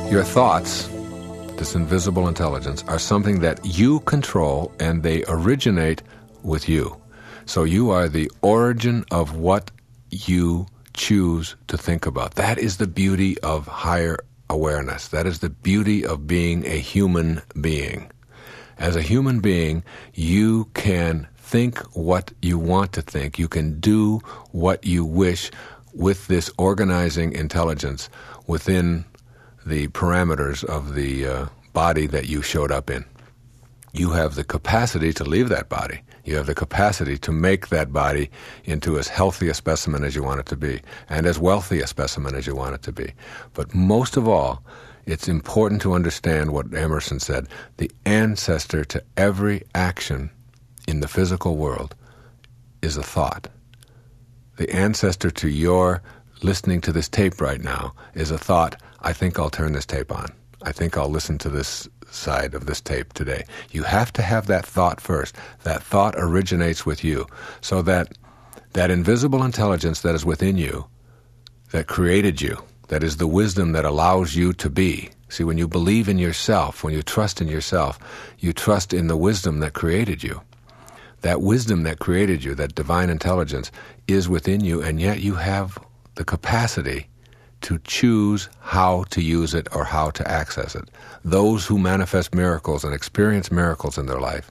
Your thoughts, this invisible intelligence, are something that you control, and they originate with you. So you are the origin of what you choose to think about. That is the beauty of higher awareness. That is the beauty of being a human being. As a human being, you can think what you want to think. You can do what you wish with this organizing intelligence within the parameters of the body that you showed up in. You have the capacity to leave that body. You have the capacity to make that body into as healthy a specimen as you want it to be, and as wealthy a specimen as you want it to be. But most of all, it's important to understand what Emerson said: the ancestor to every action in the physical world is a thought. The ancestor to your listening to this tape right now is a thought: I think I'll turn this tape on. I think I'll listen to this side of this tape today. You have to have that thought first. That thought originates with you. So that invisible intelligence that is within you, that created you, that is the wisdom that allows you to be. See, when you believe in yourself, when you trust in yourself, you trust in the wisdom that created you. That wisdom that created you, that divine intelligence, is within you, and yet you have the capacity to choose how to use it or how to access it. Those who manifest miracles and experience miracles in their life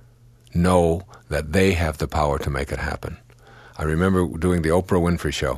know that they have the power to make it happen. I remember doing the Oprah Winfrey Show,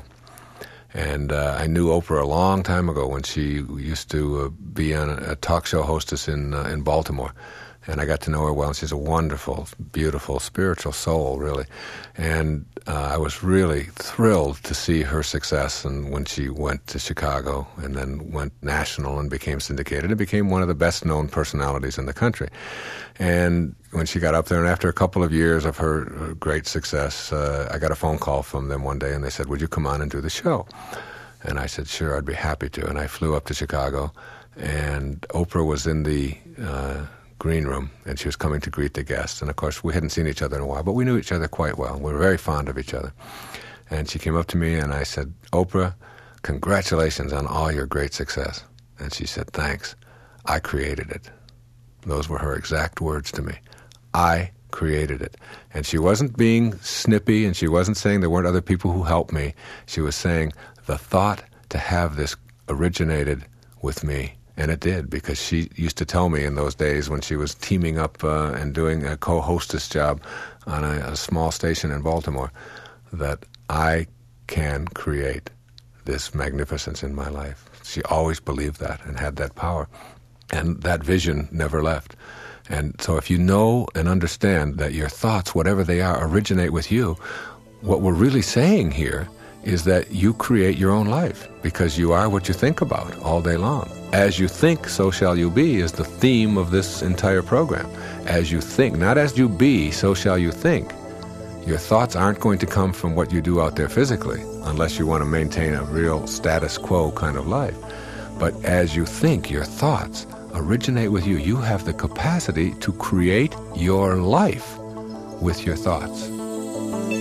and I knew Oprah a long time ago when she used to be on a talk show hostess in Baltimore. And I got to know her well. She's a wonderful, beautiful, spiritual soul, really. And I was really thrilled to see her success. And when she went to Chicago and then went national and became syndicated, it became one of the best-known personalities in the country. And when she got up there, and after a couple of years of her great success, I got a phone call from them one day, and they said, "Would you come on and do the show?" And I said, "Sure, I'd be happy to." And I flew up to Chicago, and Oprah was in the green room, and she was coming to greet the guests. And of course, we hadn't seen each other in a while, but we knew each other quite well. We were very fond of each other. And she came up to me, and I said, "Oprah, congratulations on all your great success." And she said, "Thanks. I created it." Those were her exact words to me. I created it. And she wasn't being snippy, and she wasn't saying there weren't other people who helped me. She was saying the thought to have this originated with me. And it did, because she used to tell me in those days when she was teaming up and doing a co-hostess job on a small station in Baltimore, that I can create this magnificence in my life. She always believed that and had that power. And that vision never left. And so if you know and understand that your thoughts, whatever they are, originate with you, what we're really saying here is that you create your own life, because you are what you think about all day long. As you think, so shall you be is the theme of this entire program. As you think, not as you be, so shall you think. Your thoughts aren't going to come from what you do out there physically, unless you want to maintain a real status quo kind of life. But as you think, your thoughts originate with you. You have the capacity to create your life with your thoughts.